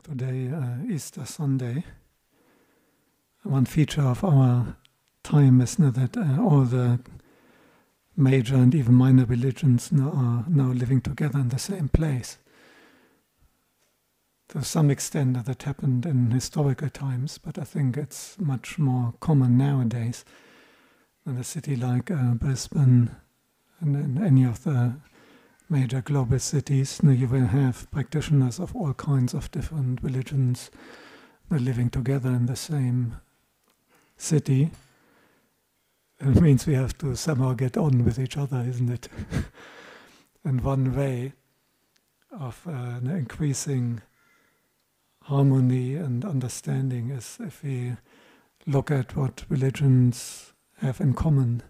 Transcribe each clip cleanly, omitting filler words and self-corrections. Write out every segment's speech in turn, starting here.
Today, Easter Sunday. One feature of our time is that all the major and even minor religions are now living together in the same place. To some extent that happened in historical times, but I think it's much more common nowadays. In a city like Brisbane and in any of the major global cities, you will have practitioners of all kinds of different religions living together in the same city. It means we have to somehow get on with each other, isn't it? And one way of increasing harmony and understanding is if we look at what religions have in common.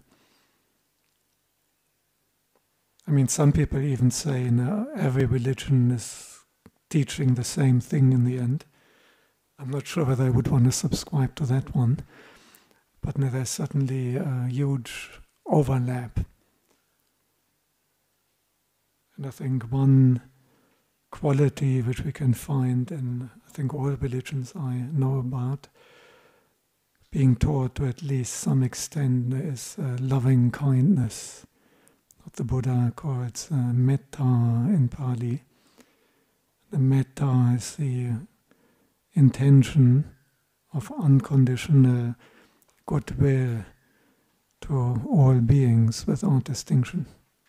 I mean, some people even say every religion is teaching the same thing in the end. I'm not sure whether I would want to subscribe to that one, but there's certainly a huge overlap. And I think one quality which we can find in, I think, all religions I know about, being taught to at least some extent, is loving kindness. What the Buddha calls metta in Pali. The metta is the intention of unconditional goodwill to all beings without distinction.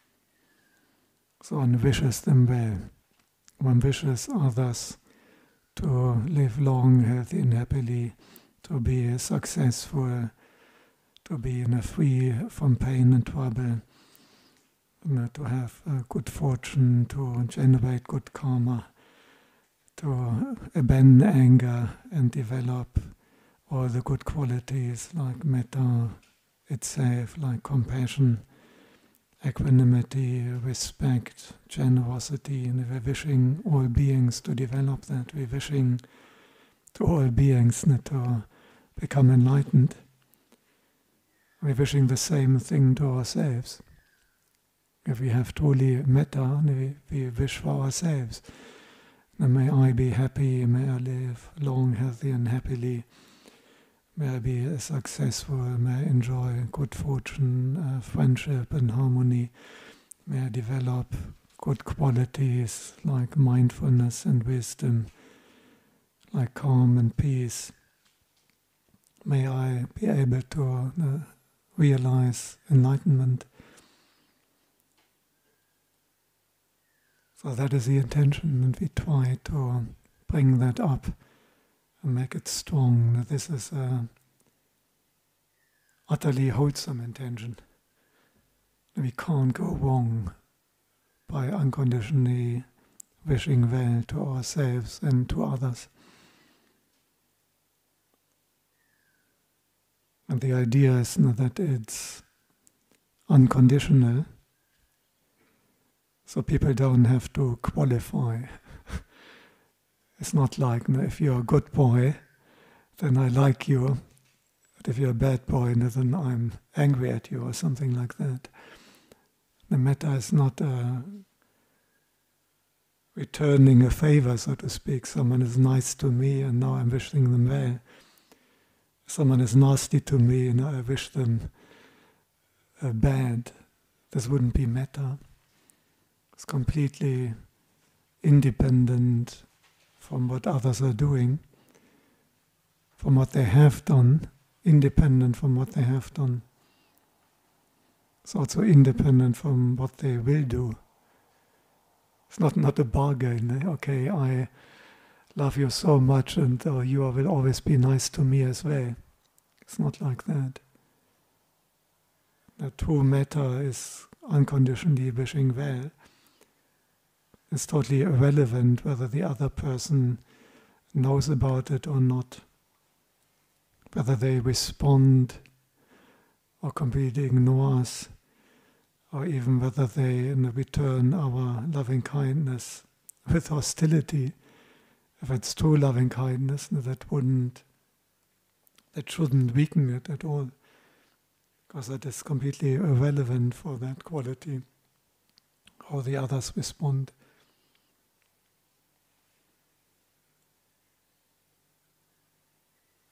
So one wishes them well. One wishes others to live long, healthy and happily, to be successful, to be free from pain and trouble, to have good fortune, to generate good karma, to abandon anger and develop all the good qualities like metta itself, like compassion, equanimity, respect, generosity, and we're wishing all beings to develop that. We're wishing to all beings to become enlightened. We're wishing the same thing to ourselves. If we have truly metta, we wish for ourselves. May I be happy, may I live long, healthy and happily. May I be successful, may I enjoy good fortune, friendship and harmony. May I develop good qualities like mindfulness and wisdom, like calm and peace. May I be able to realize enlightenment. So that is the intention, and we try to bring that up and make it strong. This is an utterly wholesome intention. We can't go wrong by unconditionally wishing well to ourselves and to others. And the idea is that it's unconditional, so people don't have to qualify. It's not like, if you're a good boy, then I like you. But if you're a bad boy, then I'm angry at you or something like that. The metta is not returning a favor, so to speak. Someone is nice to me and now I'm wishing them well. Someone is nasty to me and I wish them bad. This wouldn't be metta. It's completely independent from what others are doing, from what they have done, independent from what they have done. It's also independent from what they will do. It's not a bargain. Okay, I love you so much and you will always be nice to me as well. It's not like that. The true metta is unconditionally wishing well. It's totally irrelevant whether the other person knows about it or not, whether they respond or completely ignore us, or even whether they return our loving kindness with hostility. If it's true loving kindness, that shouldn't weaken it at all, because that is completely irrelevant for that quality, how the others respond.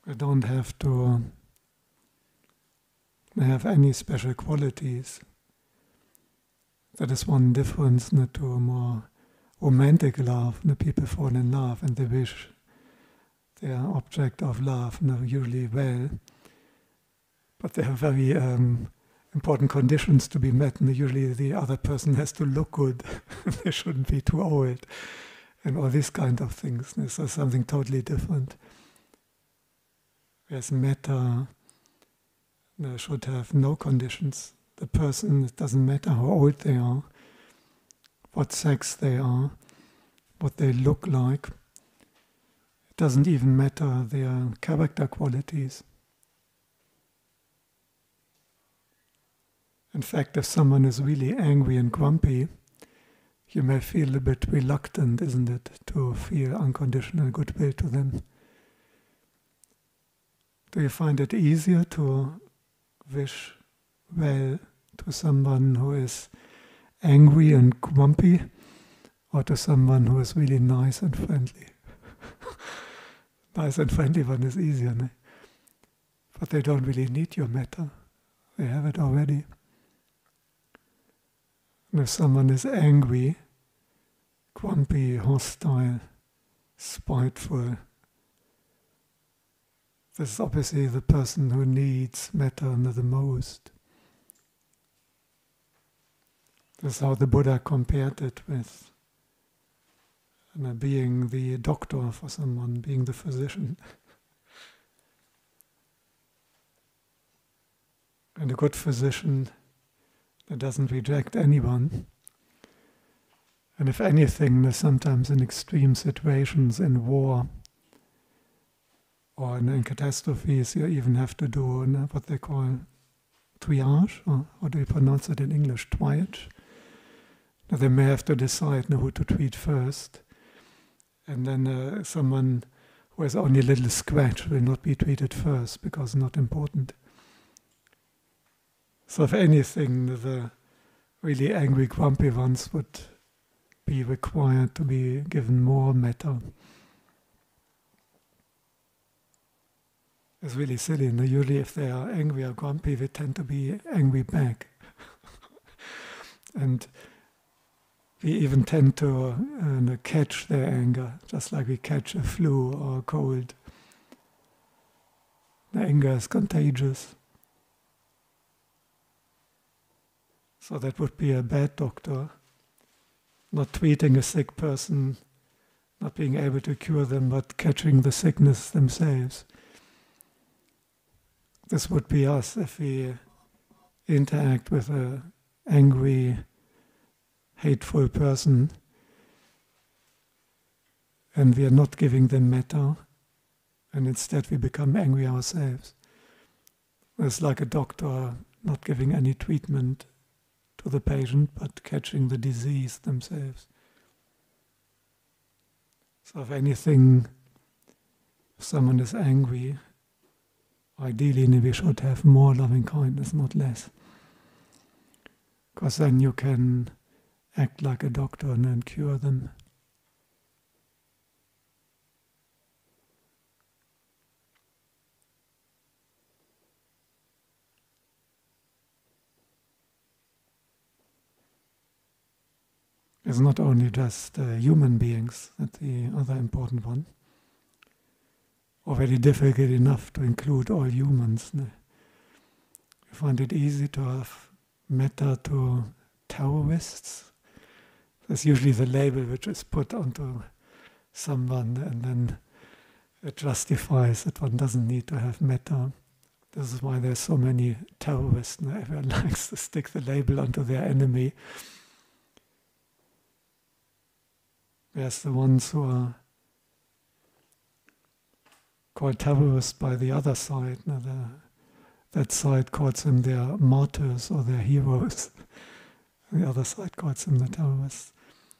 They don't have to have any special qualities. That is one difference to a more romantic love. People fall in love and they wish their object of love usually well, but there are very important conditions to be met, and usually the other person has to look good. They shouldn't be too old, and all these kind of things. This is something totally different. Whereas metta should have no conditions. The person, it doesn't matter how old they are, what sex they are, what they look like. It doesn't even matter their character qualities. In fact, if someone is really angry and grumpy, you may feel a bit reluctant, isn't it, to feel unconditional goodwill to them. Do you find it easier to wish well to someone who is angry and grumpy, or to someone who is really nice and friendly? Nice and friendly one is easier, no? But they don't really need your metta. They have it already. And if someone is angry, grumpy, hostile, spiteful, this is obviously the person who needs metta the most. This is how the Buddha compared it with being the doctor for someone, being the physician. And a good physician that doesn't reject anyone. And if anything, sometimes in extreme situations, in war, or in catastrophes, you even have to do what they call triage, or how do you pronounce it in English? Triage. Now they may have to decide who to treat first. And then someone who has only a little scratch will not be treated first because not important. So if anything, the really angry, grumpy ones would be required to be given more metta. It's really silly. Usually if they are angry or grumpy, they tend to be angry back. And we even tend to catch their anger, just like we catch a flu or a cold. The anger is contagious. So that would be a bad doctor, not treating a sick person, not being able to cure them, but catching the sickness themselves. This would be us if we interact with an angry, hateful person and we are not giving them metta, and instead we become angry ourselves. It's like a doctor not giving any treatment to the patient, but catching the disease themselves. So if anything, if someone is angry, ideally we should have more loving kindness, not less. Because then you can act like a doctor and cure them. It's not only just human beings, that's the other important one. Already difficult enough to include all humans. You find it easy to have metta to terrorists. That's usually the label which is put onto someone, and then it justifies that one doesn't need to have metta. This is why there's so many terrorists. Everyone likes to stick the label onto their enemy. Whereas the ones who are called terrorists by the other side, that side calls them their martyrs or their heroes. The other side calls them the terrorists.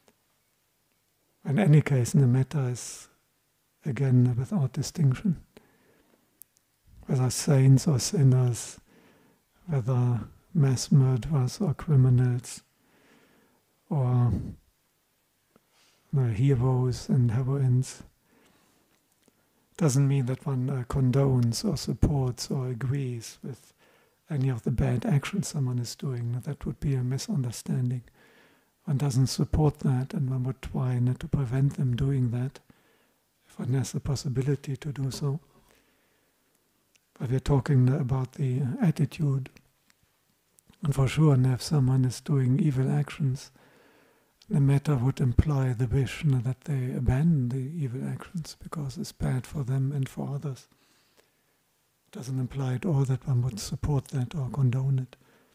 In any case, the metta is, again, without distinction. Whether saints or sinners, whether mass murderers or criminals, or heroes and heroines. doesn't mean that one condones or supports or agrees with any of the bad actions someone is doing. That would be a misunderstanding. One doesn't support that, and one would try not to prevent them doing that if one has the possibility to do so. But we're talking about the attitude. And for sure, if someone is doing evil actions, the metta would imply the wish that they abandon the evil actions because it's bad for them and for others. It doesn't imply at all that one would support that or condone it.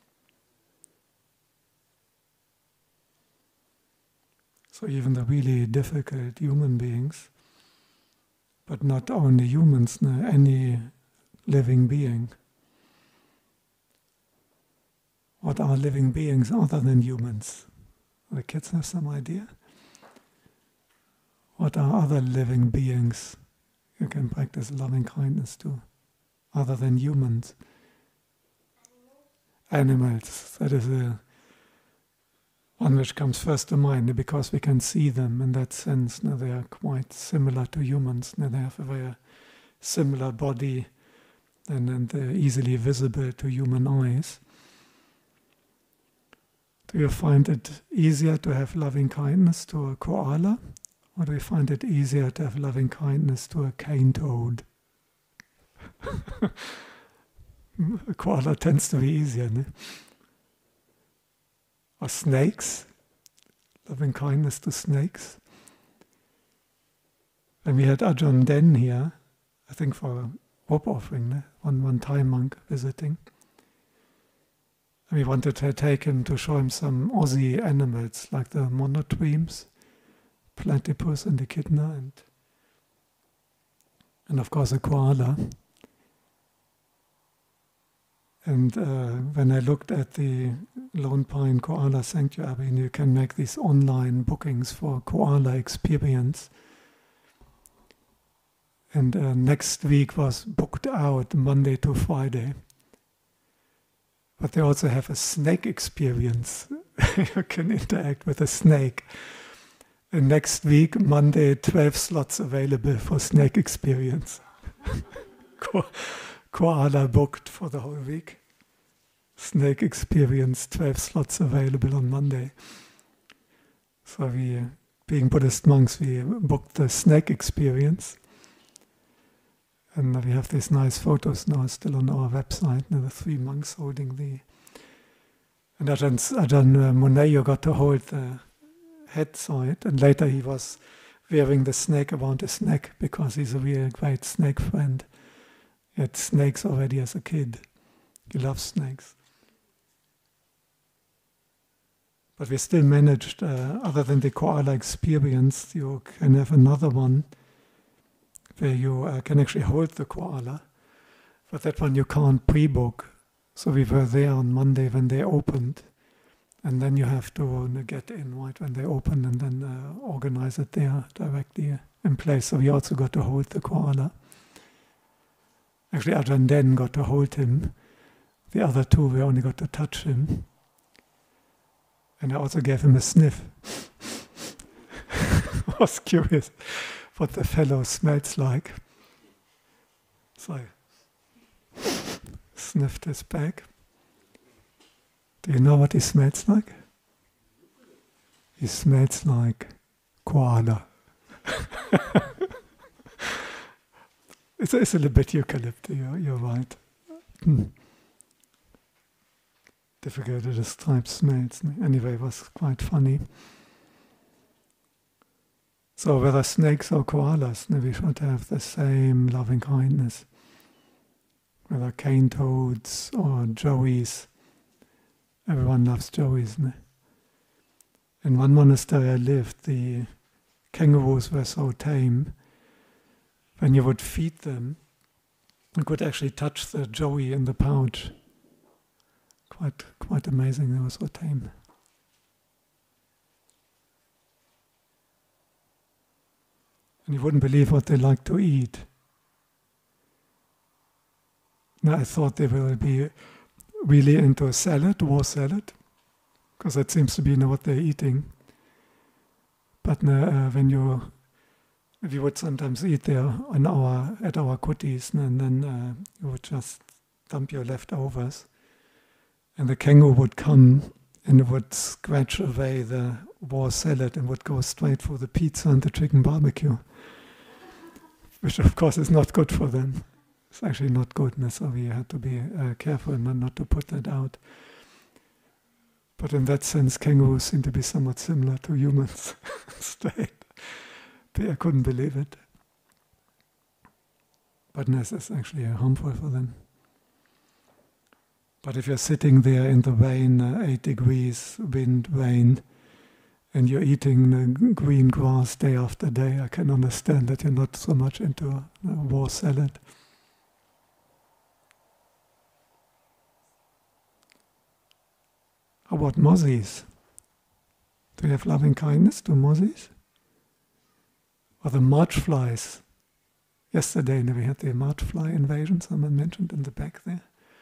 So even the really difficult human beings, but not only humans, any living being. What are living beings other than humans? The kids have some idea? What are other living beings you can practice loving kindness to, other than humans? Animals. That is the one which comes first to mind, because we can see them in that sense. They are quite similar to humans. They have a very similar body and they're easily visible to human eyes. Do you find it easier to have loving kindness to a koala, or do you find it easier to have loving kindness to a cane toad? A koala tends to be easier, no? Or snakes, loving kindness to snakes. And we had Ajahn Den here, I think for a Wop offering, one Thai monk visiting. And we wanted to take him to show him some Aussie animals like the monotremes, platypus and echidna, and of course a koala. And when I looked at the Lone Pine Koala Sanctuary, and you can make these online bookings for koala experience. And next week was booked out Monday to Friday. But they also have a snake experience. You can interact with a snake. And next week, Monday, 12 slots available for snake experience. Koala booked for the whole week. Snake experience, 12 slots available on Monday. So we, being Buddhist monks, we booked the snake experience. And we have these nice photos now still on our website, the 3 monks holding the... And Ajahn Muneyo got to hold the head side, and later he was wearing the snake around his neck because he's a real great snake friend. He had snakes already as a kid. He loves snakes. But we still managed, other than the koala experience, you can have another one where you can actually hold the koala, but that one you can't pre-book. So we were there on Monday when they opened, and then you have to get in right when they open and then organize it there directly in place. So we also got to hold the koala. Actually, Ajahn Den got to hold him. The other 2, we only got to touch him. And I also gave him a sniff. I was curious what the fellow smells like. So I sniffed his back. Do you know what he smells like? He smells like koala. It's a little bit eucalyptus, you're right. Difficult to describe smells. Anyway, it was quite funny. So whether snakes or koalas, we should have the same loving kindness. Whether cane toads or joeys. Everyone loves joeys. In one monastery I lived, the kangaroos were so tame. When you would feed them, you could actually touch the joey in the pouch. Quite amazing, they were so tame. And you wouldn't believe what they like to eat. Now I thought they will be really into salad, raw salad, because that seems to be what they're eating. But when you we would sometimes eat there at our kutis, and then you would just dump your leftovers, and the kangaroo would come and would scratch away the raw salad and would go straight for the pizza and the chicken barbecue, which of course is not good for them. It's actually not good, and so we had to be careful not to put that out. But in that sense, kangaroos seem to be somewhat similar to humans. Straight. I couldn't believe it. But this is actually harmful for them. But if you're sitting there in the rain, 8 degrees, wind, rain, and you're eating the green grass day after day, I can understand that you're not so much into raw salad. How about mozzies? Do you have loving kindness to mozzies? Or the march flies? Yesterday we had the march fly invasion, someone mentioned in the back there.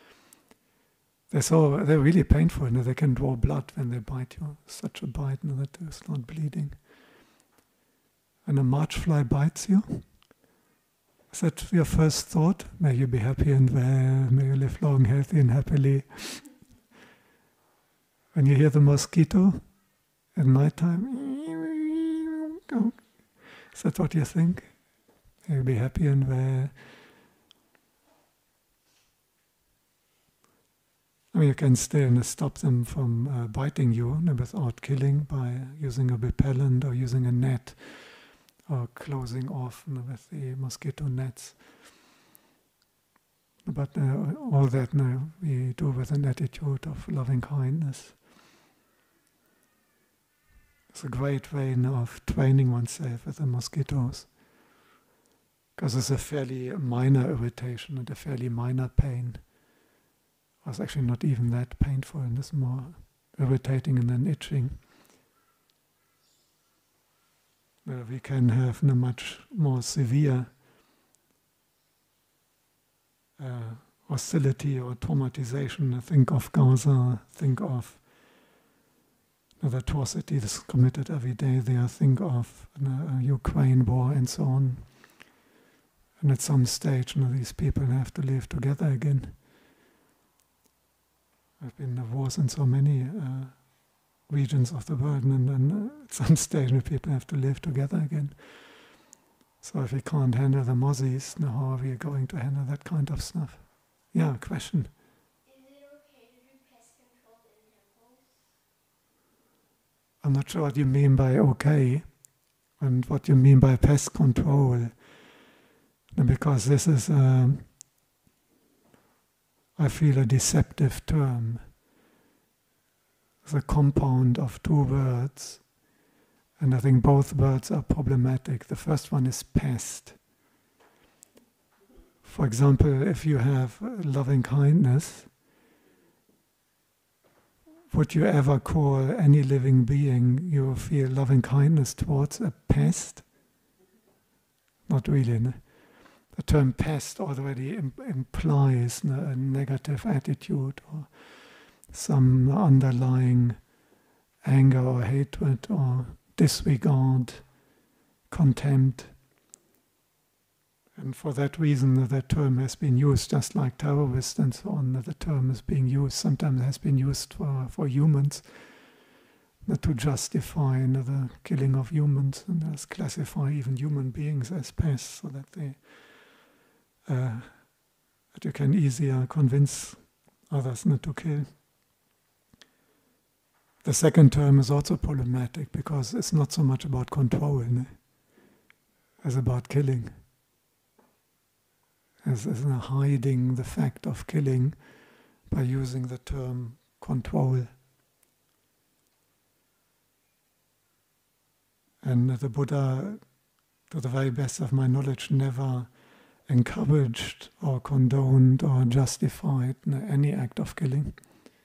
They're really painful, and they can draw blood when they bite you. Such a bite that you start bleeding. When a march fly bites you, is that your first thought? May you be happy and well, may you live long, healthy and happily. When you hear the mosquito at night time, is that what you think? May you be happy and well. I mean, you can still stop them from biting you without killing by using a repellent or using a net or closing off with the mosquito nets. But all that we do with an attitude of loving kindness. It's a great way of training oneself with the mosquitoes. Because it's a fairly minor irritation and a fairly minor pain. It's actually not even that painful, and it's more irritating and then itching. We can have a much more severe hostility or traumatization. Think of Gaza, think of the atrocities committed every day there, think of Ukraine war and so on. And at some stage, these people have to live together again. I've been in wars in so many regions of the world, and then at some stage people have to live together again. So if we can't handle the mozzies, how are we going to handle that kind of stuff? Yeah, question. Is it okay to do pest control in temples? I'm not sure what you mean by okay, and what you mean by pest control. Because this is I feel a deceptive term. It's a compound of two words, and I think both words are problematic. The first one is pest. For example, if you have loving kindness, would you ever call any living being you feel loving kindness towards a pest? Not really, no? The term pest already implies a negative attitude or some underlying anger or hatred or disregard, contempt. And for that reason, that term has been used, just like terrorist and so on. The term is being used, sometimes has been used for humans, to justify the killing of humans, and thus classify even human beings as pests, so that that you can easier convince others not to kill. The second term is also problematic because it's not so much about control as about killing. As hiding the fact of killing by using the term control. And the Buddha, to the very best of my knowledge, never encouraged or condoned or justified any act of killing.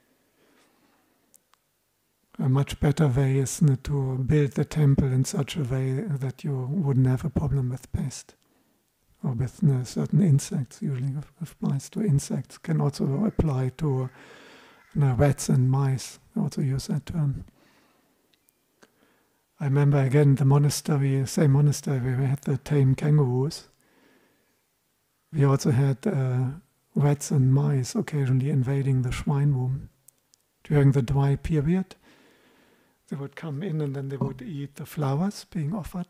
A much better way is to build the temple in such a way that you wouldn't have a problem with pest or with certain insects. Usually applies to insects, can also apply to rats and mice. I also use that term. I remember again the monastery, same monastery where we had the tame kangaroos. We also had rats and mice occasionally invading the shrine room. During the dry period, they would come in and then they would eat the flowers being offered.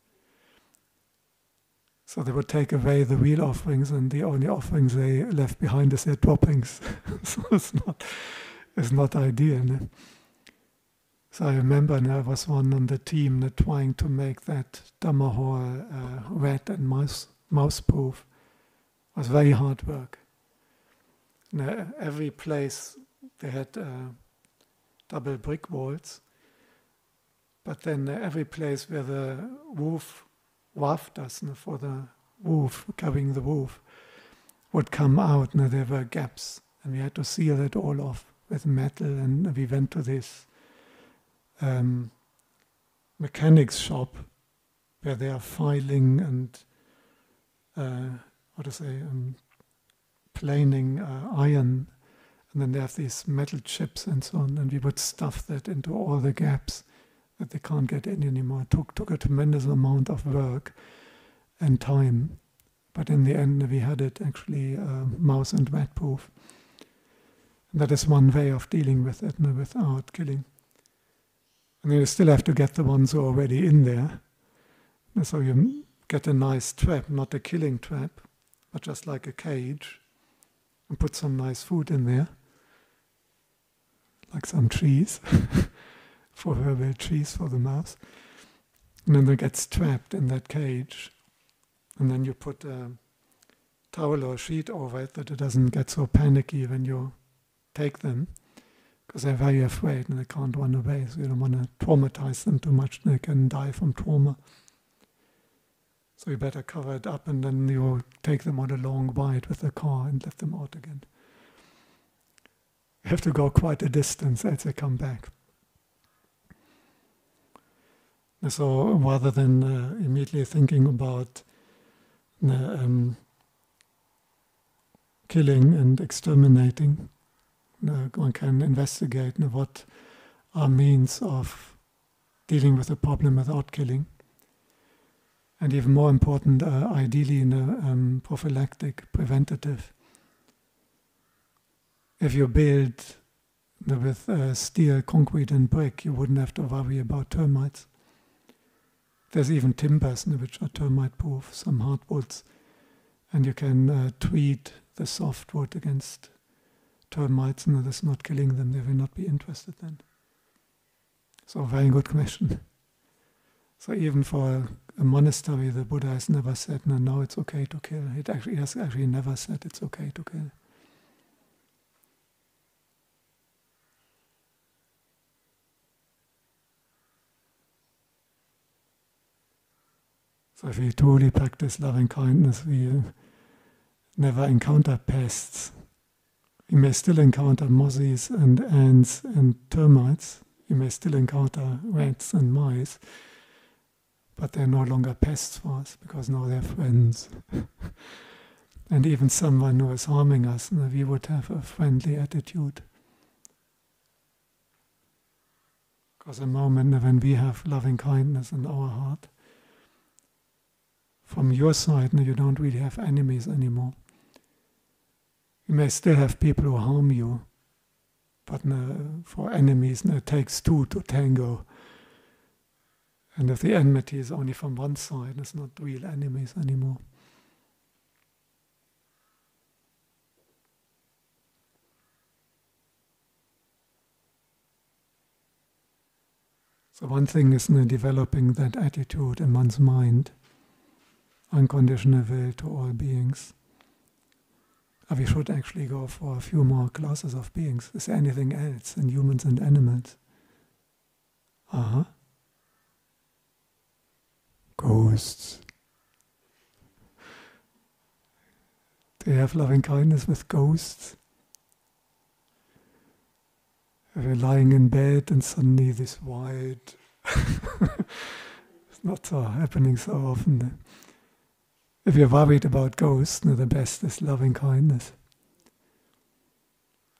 So they would take away the real offerings, and the only offerings they left behind is their droppings. So it's not ideal. No? So I remember there was one on the team trying to make that Dhamma hall rat and mouse proof. It was very hard work. Every place they had double brick walls, but then every place where the roof rafters for the roof, covering the roof, would come out, and there were gaps, and we had to seal it all off with metal, and we went to this mechanics shop where they are filing and planing iron, and then they have these metal chips and so on, and we would stuff that into all the gaps that they can't get in anymore. It took a tremendous amount of work and time, but in the end we had it actually mouse and rat proof. And that is one way of dealing with it, without killing. And you still have to get the ones who are already in there. And so you get a nice trap, not a killing trap, but just like a cage, and put some nice food in there, like some trees, for herbal trees for the mouse. And then it gets trapped in that cage. And then you put a towel or a sheet over it that it doesn't get so panicky when you take them, because they're very afraid and they can't run away. So you don't want to traumatize them too much. They can die from trauma. So you better cover it up, and then you take them on a long ride with the car and let them out again. You have to go quite a distance as they come back. So rather than immediately thinking about killing and exterminating, one can investigate what are means of dealing with a problem without killing. And even more important, ideally in a prophylactic, preventative. If you build with steel, concrete and brick, you wouldn't have to worry about termites. There's even timbers which are termite proof, some hardwoods, and you can treat the softwood against termites, and that's not killing them. They will not be interested then. So very good question. So even for a monastery, the Buddha has never said, no, it's okay to kill. It actually has never said it's okay to kill. So if we truly practice loving kindness, we never encounter pests. We may still encounter mozzies and ants and termites. We may still encounter rats and mice, but they're no longer pests for us, because now they're friends. And even someone who is harming us, we would have a friendly attitude. Because the moment when we have loving kindness in our heart, from your side, you don't really have enemies anymore. You may still have people who harm you, but for enemies, it takes two to tango. And if the enmity is only from one side, it's not real enemies anymore. So one thing is developing that attitude in one's mind, unconditional will to all beings. We should actually go for a few more classes of beings. Is there anything else in humans and animals? Ghosts. Do you have loving kindness with ghosts? If you're lying in bed and suddenly this white, it's not so happening so often. If you're worried about ghosts, the best is loving kindness.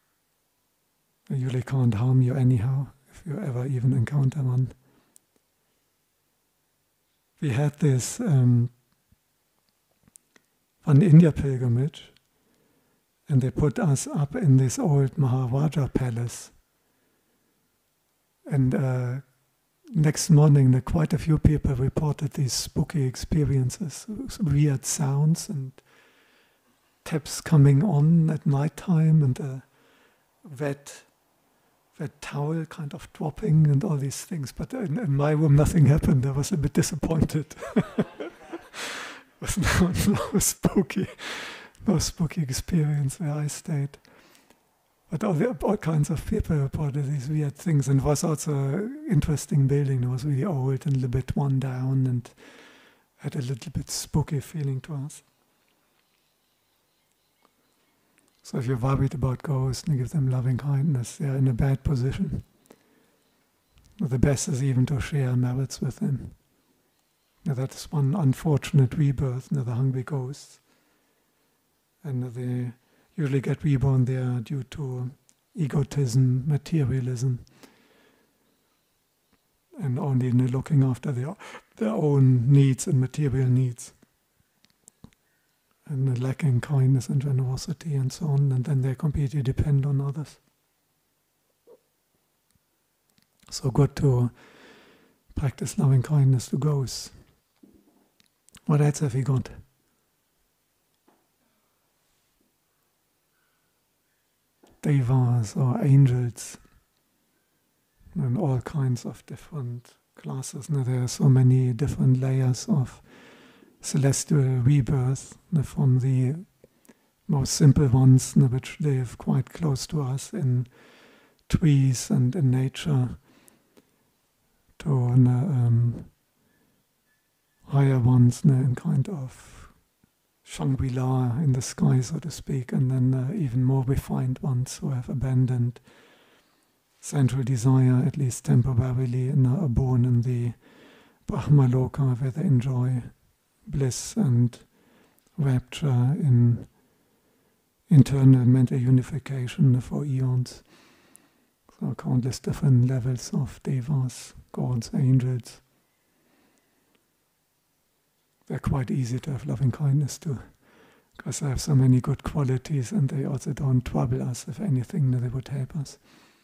They usually can't harm you anyhow, if you ever even encounter one. we had this one India pilgrimage, and they put us up in this old Maharaja palace. And next morning, quite a few people reported these spooky experiences, weird sounds and taps coming on at night time, and a wet towel kind of dropping and all these things. But in my room, nothing happened. I was a bit disappointed. It was no spooky experience where I stayed. But all kinds of people reported these weird things. And it was also an interesting building. It was really old and a little bit worn down and had a little bit spooky feeling to us. So if you're worried about ghosts and give them loving kindness, they're in a bad position. The best is even to share merits with them. Now, that's one unfortunate rebirth, the hungry ghosts. And they usually get reborn there due to egotism, materialism, and only looking after their own needs and material needs, and lacking kindness and generosity and so on, and then they completely depend on others. So good to practice loving kindness to ghosts. What else have we got? Devas or angels, and all kinds of different classes. Now, there are so many different layers of celestial rebirth, from the most simple ones, which live quite close to us in trees and in nature, to higher ones in kind of Shangri-La in the sky, so to speak, and then even more refined ones who have abandoned sensual desire, at least temporarily, and are born in the Brahmaloka, where they enjoy bliss and rapture in internal mental unification for eons. So countless different levels of devas, gods, angels. They're quite easy to have loving kindness to, because they have so many good qualities, and they also don't trouble us. If anything, they would help us.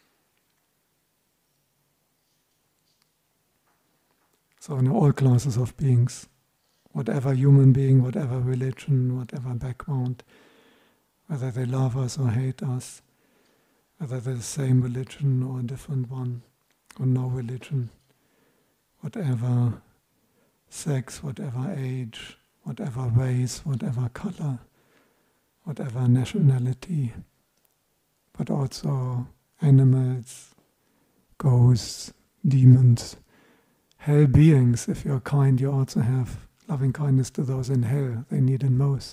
So in all classes of beings, whatever human being, whatever religion, whatever background, whether they love us or hate us, whether they're the same religion or a different one, or no religion, whatever sex, whatever age, whatever race, whatever color, whatever nationality, but also animals, ghosts, demons, hell beings. If you're kind, you also have loving kindness to those in hell. They need it most.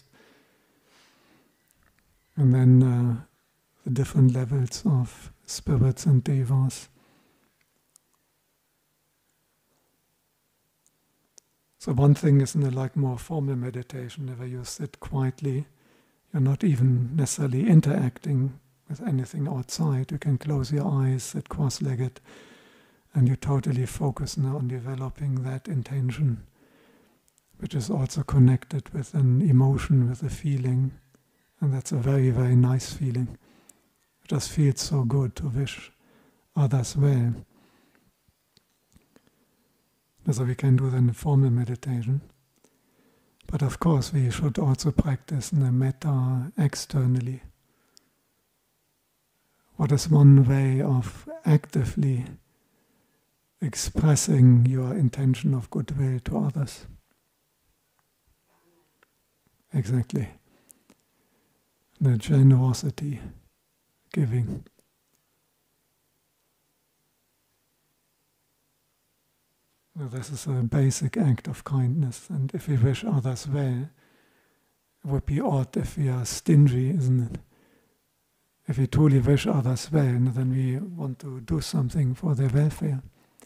And then the different levels of spirits and devas. So one thing is like more formal meditation, where you sit quietly. You're not even necessarily interacting with anything outside. You can close your eyes, sit cross-legged, and you totally focus now on developing that intention, which is also connected with an emotion, with a feeling. And that's a very, very nice feeling. It just feels so good to wish others well. So we can do then formal meditation. But of course we should also practice the metta externally. What is one way of actively expressing your intention of goodwill to others? Exactly. The generosity, giving. Well, this is a basic act of kindness, and if we wish others well, it would be odd if we are stingy, isn't it? If we truly wish others well, then we want to do something for their welfare.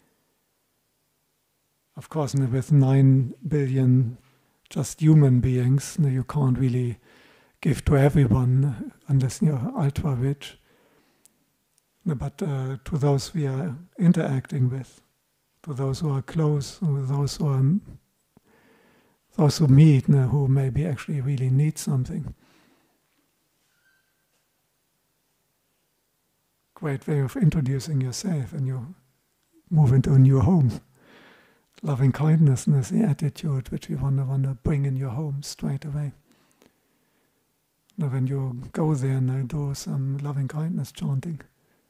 Of course, with 9 billion just human beings, you can't really give to everyone unless you're ultra rich. But to those we are interacting with, to those who are close, to those who are those who meet, who maybe actually really need something. Great way of introducing yourself, and you move into a new home. Loving kindness is the attitude which you want to bring in your home straight away. Now when you go there and do some loving kindness chanting.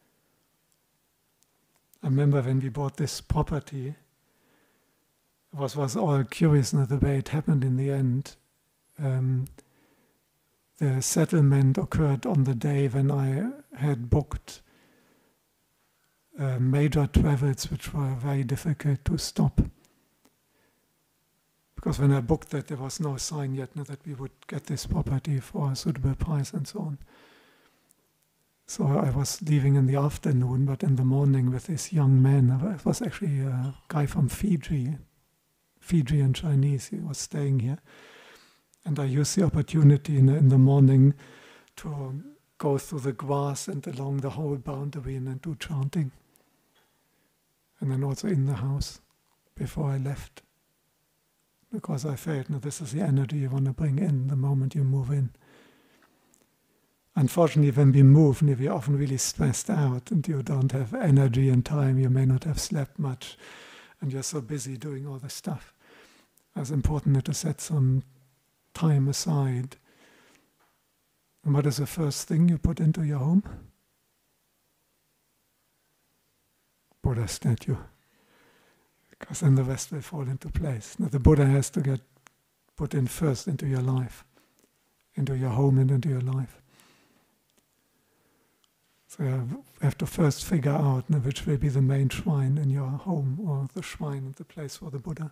I remember when we bought this property, it was all curious the way it happened in the end. The settlement occurred on the day when I had booked major travels which were very difficult to stop. Because when I booked that, there was no sign yet that we would get this property for a suitable price and so on. So I was leaving in the afternoon, but in the morning with this young man, it was actually a guy from Fiji, Fijian Chinese, he was staying here. And I used the opportunity in the morning to go through the grass and along the whole boundary and do chanting. And then also in the house before I left. Because I felt, this is the energy you want to bring in the moment you move in. Unfortunately, when we move, we're often really stressed out and you don't have energy and time, you may not have slept much, and you're so busy doing all the stuff. It's important to set some time aside. And what is the first thing you put into your home? Buddha statue. Because then the rest will fall into place. Now, the Buddha has to get put in first into your life, into your home and into your life. So you have to first figure out which will be the main shrine in your home, or the shrine and the place for the Buddha.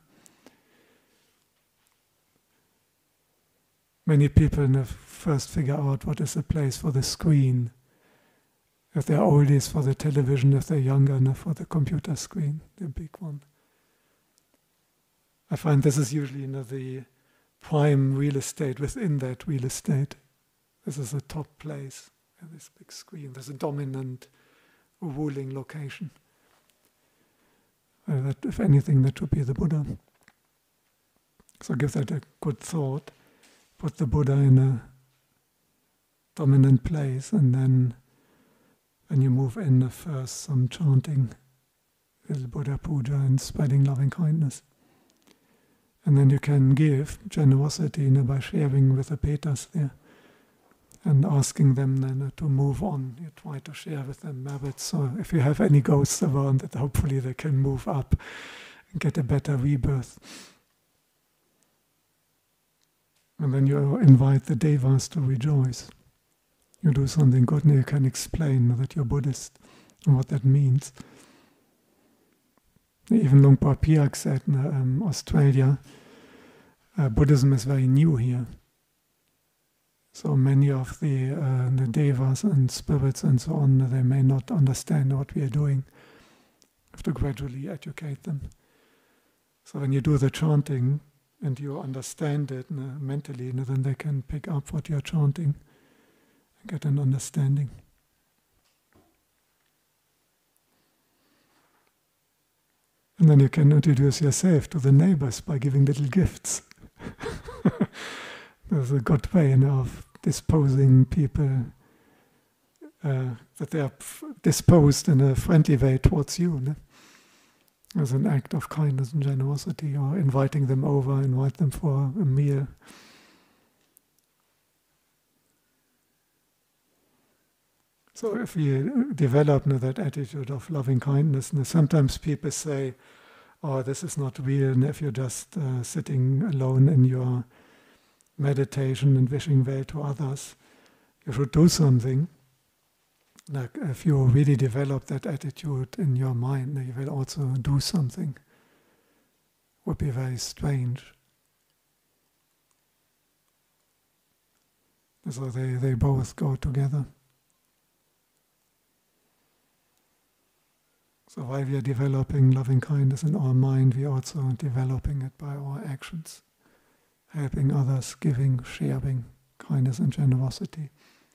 Many people first figure out what is the place for the screen. If they're oldies, for the television; if they're younger, for the computer screen, the big one. I find this is usually the prime real estate within that real estate. This is the top place, this big screen. There's a dominant ruling location. That, if anything, that should be the Buddha. So give that a good thought. Put the Buddha in a dominant place, and then when you move in, first some chanting, little Buddha puja and spreading loving kindness. And then you can give generosity by sharing with the Petas there and asking them then to move on. You try to share with them merits. So if you have any ghosts around, that hopefully they can move up and get a better rebirth. And then you invite the Devas to rejoice. You do something good and you can explain that you're Buddhist and what that means. Even Luang Por Piak said in Australia, Buddhism is very new here. So many of the devas and spirits and so on, they may not understand what we are doing. We have to gradually educate them. So when you do the chanting and you understand it mentally, then they can pick up what you're chanting and get an understanding. And then you can introduce yourself to the neighbors by giving little gifts. There's a good way of disposing people, that they are disposed in a friendly way towards you. As an act of kindness and generosity, or inviting them over, invite them for a meal. So if we develop that attitude of loving kindness, sometimes people say, oh, this is not real, and if you're just sitting alone in your meditation and wishing well to others, you should do something. Like if you really develop that attitude in your mind, you will also do something. Would be very strange. So they both go together. So while we are developing loving kindness in our mind, we are also developing it by our actions. Helping others, giving, sharing kindness and generosity.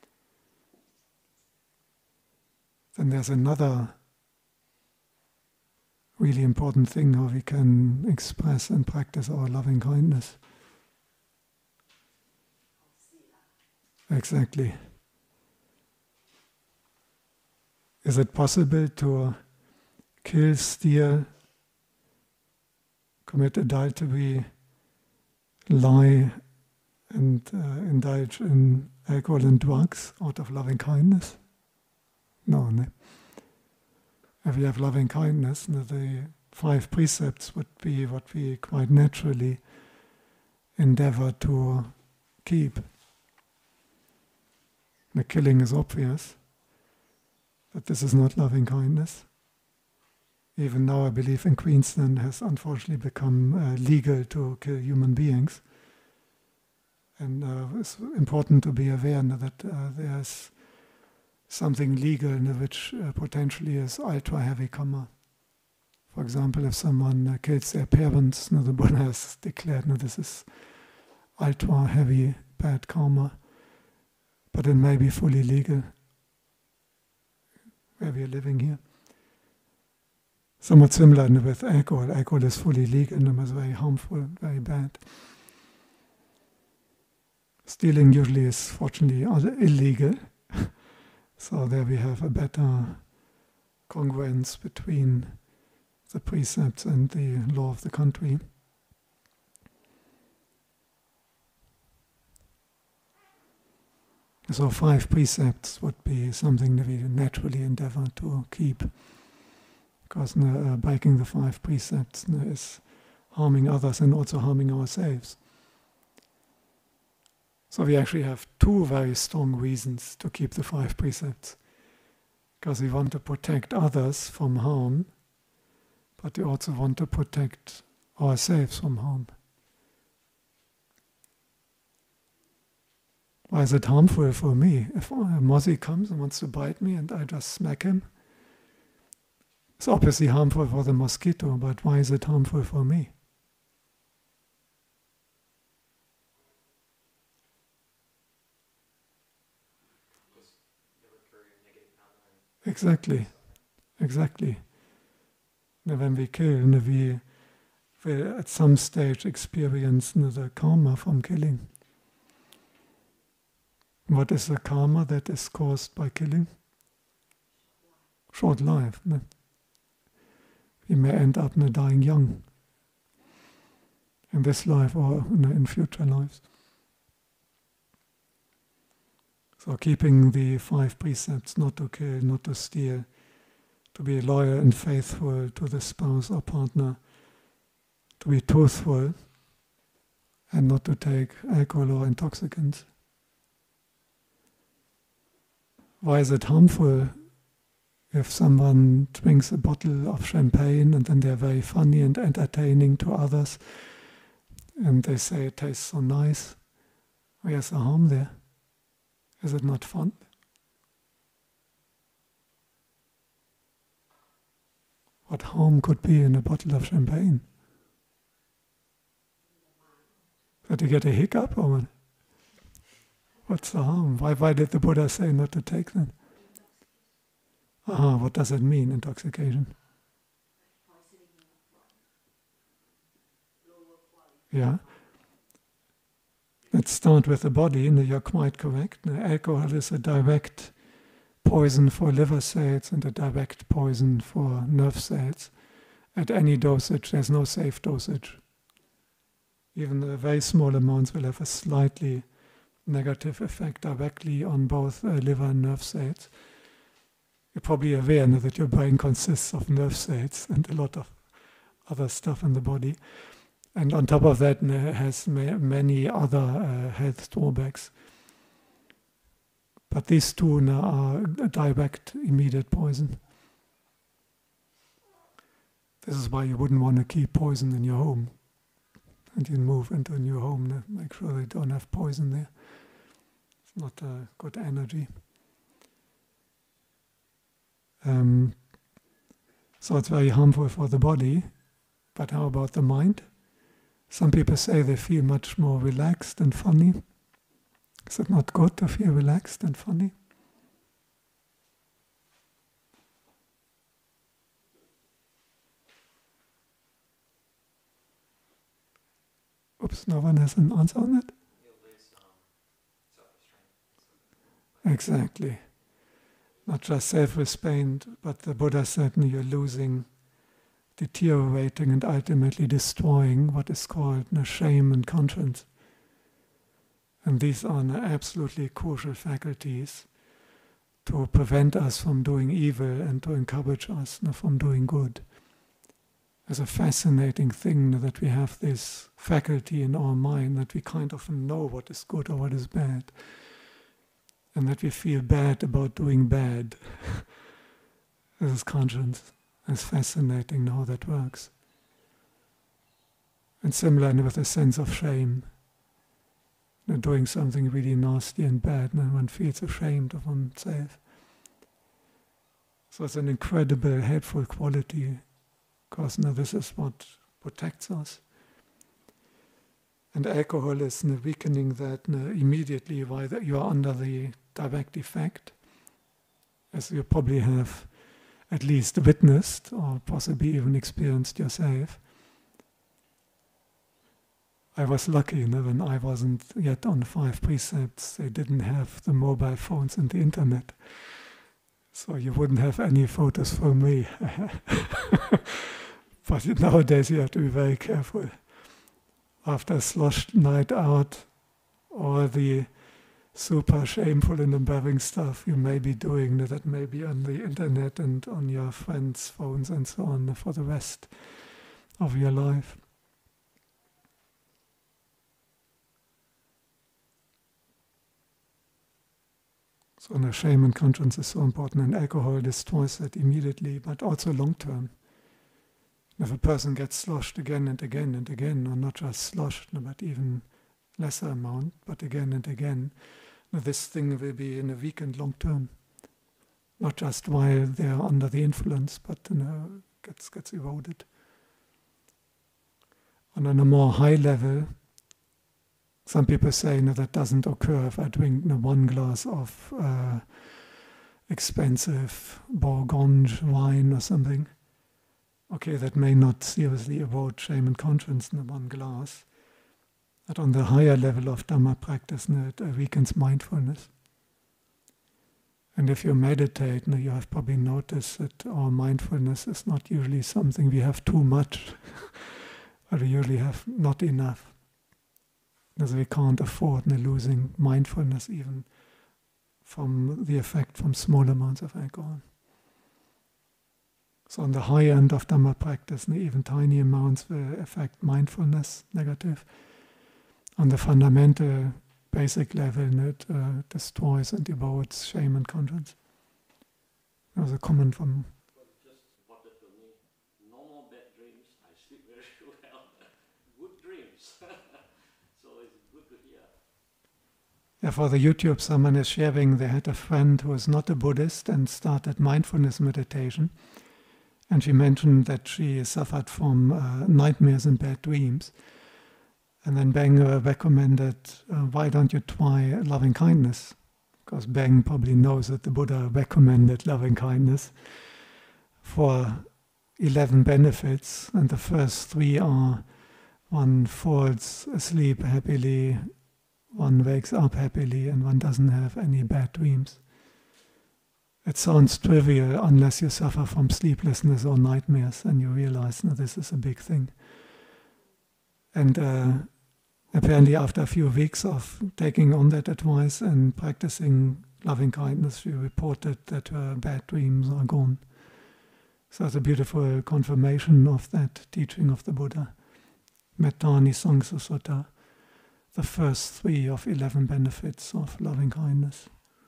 Then there's another really important thing how we can express and practice our loving kindness. Exactly. Is it possible to kill, steal, commit adultery, lie, and indulge in alcohol and drugs out of loving kindness? No, no. If we have loving kindness, the 5 precepts would be what we quite naturally endeavor to keep. The killing is obvious, but this is not loving kindness. Even now, I believe in Queensland has unfortunately become legal to kill human beings. And it's important to be aware that there's something legal which potentially is ultra-heavy karma. For example, if someone kills their parents, the Buddha has declared this is ultra-heavy bad karma, but it may be fully legal where we are living here. Somewhat similar with alcohol. Alcohol is fully legal and is very harmful, very bad. Stealing usually is fortunately illegal. So there we have a better congruence between the precepts and the law of the country. So 5 precepts would be something that we naturally endeavor to keep. Because breaking the 5 precepts is harming others and also harming ourselves. So we actually have 2 very strong reasons to keep the 5 precepts. Because we want to protect others from harm, but we also want to protect ourselves from harm. Why is it harmful for me? If a mozzie comes and wants to bite me and I just smack him, it's obviously harmful for the mosquito, but why is it harmful for me? Exactly. Now when we kill, we will at some stage experience the karma from killing. What is the karma that is caused by killing? Short life. We may end up dying young in this life or in future lives. So keeping the 5 precepts, not to kill, not to steal, to be loyal and faithful to the spouse or partner, to be truthful, and not to take alcohol or intoxicants. Why is it harmful if someone drinks a bottle of champagne and then they're very funny and entertaining to others and they say it tastes so nice? Where's the harm there? Is it not fun? What harm could be in a bottle of champagne? That you get a hiccup or what? What's the harm? Why did the Buddha say not to take them? What does it mean, intoxication? Yeah. Let's start with the body. You're quite correct. Alcohol is a direct poison for liver cells and a direct poison for nerve cells. At any dosage, there's no safe dosage. Even the very small amounts will have a slightly negative effect directly on both liver and nerve cells. You're probably aware that your brain consists of nerve cells and a lot of other stuff in the body. And on top of that, it has many other health drawbacks. But these 2 are a direct, immediate poison. This is why you wouldn't want to keep poison in your home. And you move into a new home, make sure they don't have poison there. It's not a good energy. So it's very harmful for the body. But how about the mind? Some people say they feel much more relaxed and funny. Is it not good to feel relaxed and funny? Oops, no one has an answer on that? Exactly. Not just self-restraint, but the Buddha said you're losing, deteriorating and ultimately destroying what is called shame and conscience. And these are absolutely crucial faculties to prevent us from doing evil and to encourage us from doing good. It's a fascinating thing that we have this faculty in our mind that we kind of know what is good or what is bad, and that we feel bad about doing bad. This is conscience. It's fascinating how that works. And similarly with a sense of shame. Doing something really nasty and bad, and one feels ashamed of oneself. So it's an incredible, helpful quality, because this is what protects us. And alcohol is weakening that immediately while you are under the direct effect, as you probably have at least witnessed or possibly even experienced yourself. I was lucky, when I wasn't yet on 5 precepts, they didn't have the mobile phones and the internet. So you wouldn't have any photos from me. But nowadays you have to be very careful. After a sloshed night out, all the super shameful and embarrassing stuff you may be doing, that may be on the internet and on your friends' phones and so on for the rest of your life. So shame and conscience is so important, and alcohol destroys it immediately, but also long term. If a person gets sloshed again and again and again, or not just sloshed, but even lesser amount, but again and again, this thing will be weakened long term. Not just while they are under the influence, but gets eroded. And on a more high level, some people say that doesn't occur if I drink 1 glass of expensive Bourgogne wine or something. Okay, that may not seriously erode shame and conscience in 1 glass. But on the higher level of Dhamma practice, it weakens mindfulness. And if you meditate, you have probably noticed that our mindfulness is not usually something we have too much, but we usually have not enough. Because we can't afford losing mindfulness even from the effect from small amounts of alcohol. So on the high end of Dhamma practice, even tiny amounts will affect mindfulness negative. On the fundamental, basic level, it destroys and erodes shame and conscience. That was a comment from... Just what it will mean. Normal bad dreams, I sleep very well. Good dreams. So it's good to hear. Yeah, for the YouTube, someone is sharing, they had a friend who was not a Buddhist and started mindfulness meditation. And she mentioned that she suffered from nightmares and bad dreams. And then Beng recommended, why don't you try loving kindness? Because Beng probably knows that the Buddha recommended loving kindness for 11 benefits. And the first 3 are: one falls asleep happily, one wakes up happily, and one doesn't have any bad dreams. It sounds trivial unless you suffer from sleeplessness or nightmares and you realize this is a big thing. And apparently after a few weeks of taking on that advice and practicing loving kindness, she reported that her bad dreams are gone. So it's a beautiful confirmation of that teaching of the Buddha. Metta Nisangsa Sutta, the first 3 of 11 benefits of loving kindness.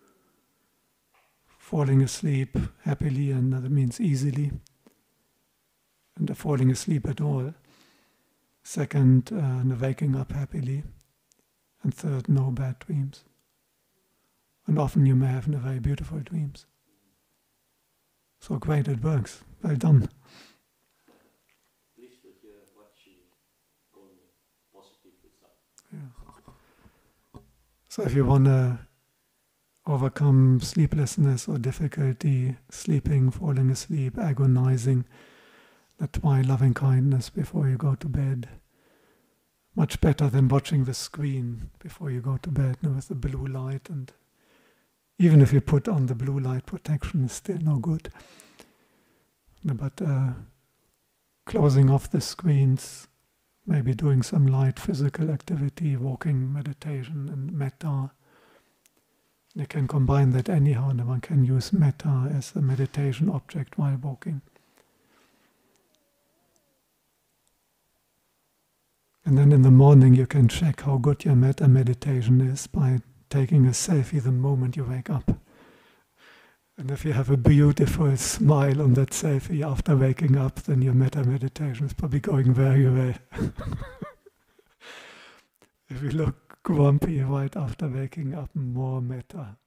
Falling asleep happily, and that means easily, and falling asleep at all. Second, waking up happily. And third, no bad dreams. And often you may have very beautiful dreams. So great, it works. Well done. Pleased to hear what she told me. Positive result. Yeah. So if you want to overcome sleeplessness or difficulty sleeping, falling asleep, agonizing, try loving kindness before you go to bed. Much better than watching the screen before you go to bed with the blue light and Even if you put on the blue light protection, it's still no good. But closing off the screens, maybe doing some light physical activity, walking, meditation, and metta. You can combine that anyhow, and one can use metta as a meditation object while walking. And then in the morning you can check how good your metta meditation is by taking a selfie the moment you wake up. And if you have a beautiful smile on that selfie after waking up, then your metta meditation is probably going very well. If you look grumpy right after waking up, more metta.